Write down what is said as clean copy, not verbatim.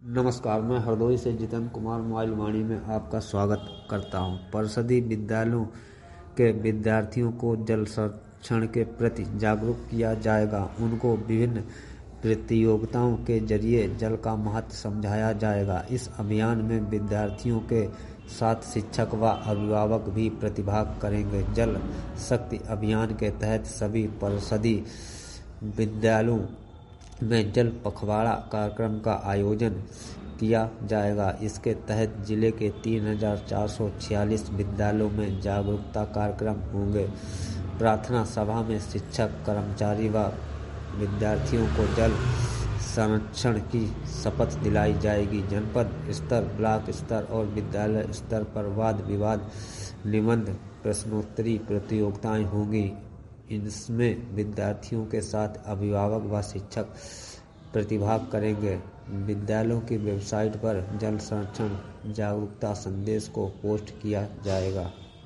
नमस्कार, मैं हरदोई से जितेंद्र कुमार मोबाइल वाणी में आपका स्वागत करता हूं। परिषदीय विद्यालयों के विद्यार्थियों को जल संरक्षण के प्रति जागरूक किया जाएगा। उनको विभिन्न प्रतियोगिताओं के जरिए जल का महत्व समझाया जाएगा। इस अभियान में विद्यार्थियों के साथ शिक्षक व अभिभावक भी प्रतिभाग करेंगे। जल शक्ति अभियान के तहत सभी परिषदीय विद्यालयों में जल पखवाड़ा कार्यक्रम का आयोजन किया जाएगा। इसके तहत जिले के 3,446 विद्यालयों में जागरूकता कार्यक्रम होंगे। प्रार्थना सभा में शिक्षक, कर्मचारी व विद्यार्थियों को जल संरक्षण की शपथ दिलाई जाएगी। जनपद स्तर, ब्लॉक स्तर और विद्यालय स्तर पर वाद विवाद, निबंध, प्रश्नोत्तरी प्रतियोगिताएं होंगी। इसमें विद्यार्थियों के साथ अभिभावक व शिक्षक प्रतिभाग करेंगे। विद्यालयों की वेबसाइट पर जल संरक्षण जागरूकता संदेश को पोस्ट किया जाएगा।